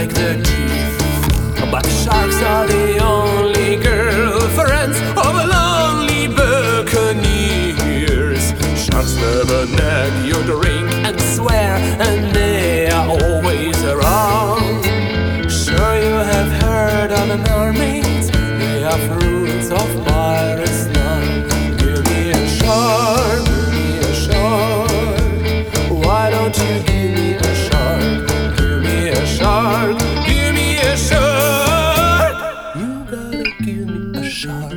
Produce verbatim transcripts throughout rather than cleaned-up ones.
like the teeth. But sharks are the only girlfriends of lonely buccaneers. Sharks never nag you, drink and swear, and they are always around. Sure, you have heard of mermaids, they are fruits of pirates' land. Give me a shark, give me a shark. Why don't you give me a shark? Give me a shark, give me a shark. You gotta give me a shark.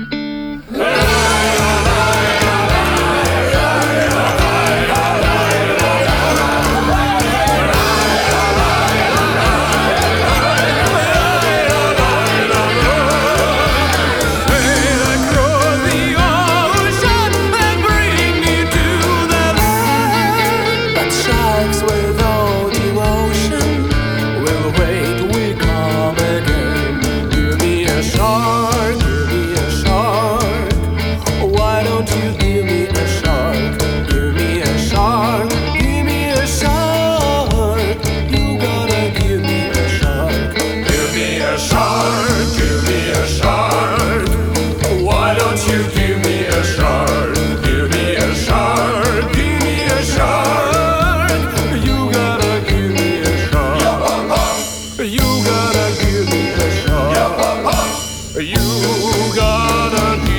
Without devotion will wait, we come again. Give me a shark, give me a shark. Why don't you give me a shark? Give me a shark, give me a shark. You gotta give me a shark. Give me a shark, give me a shark. Why don't you give me a shark? Give me a shark, give me a shark. You gotta give me a shark. You gotta give me a shark. You gotta give